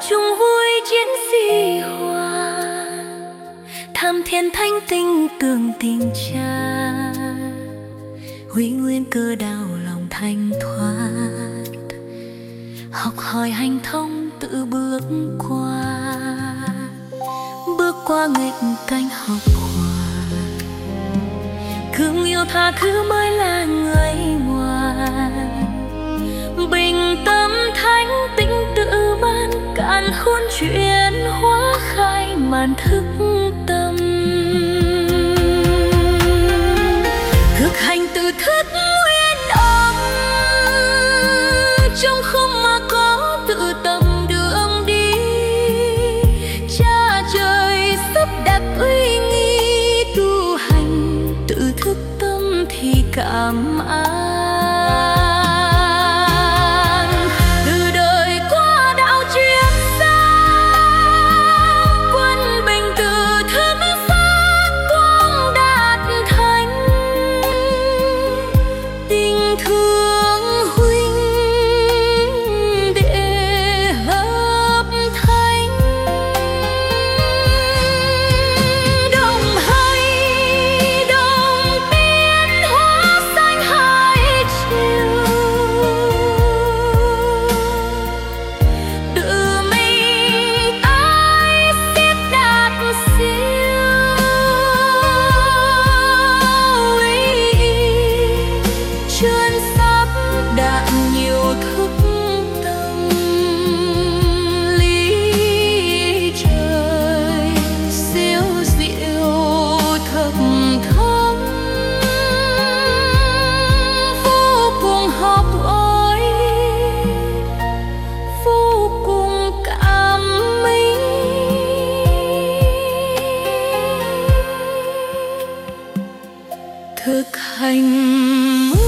chung vui chiến sĩ hòa, tham thiên thánh tinh tường tình cha, huy nguyên cơ đau lòng thanh thoát, học hỏi hành thông tự bước qua nghịch cảnh học hòa, cương yêu tha thứ mới là người ngoan, bình tâm thánh tĩnh tự ban càn khôn chuyển hóa khai màn thức tâm, thực hành từ thức nguyên âm, trong không mà có tự tâm đường đi, cha trời sắp đặt uy nghi tu hành tự thức tâm thì cảm an. Thực hành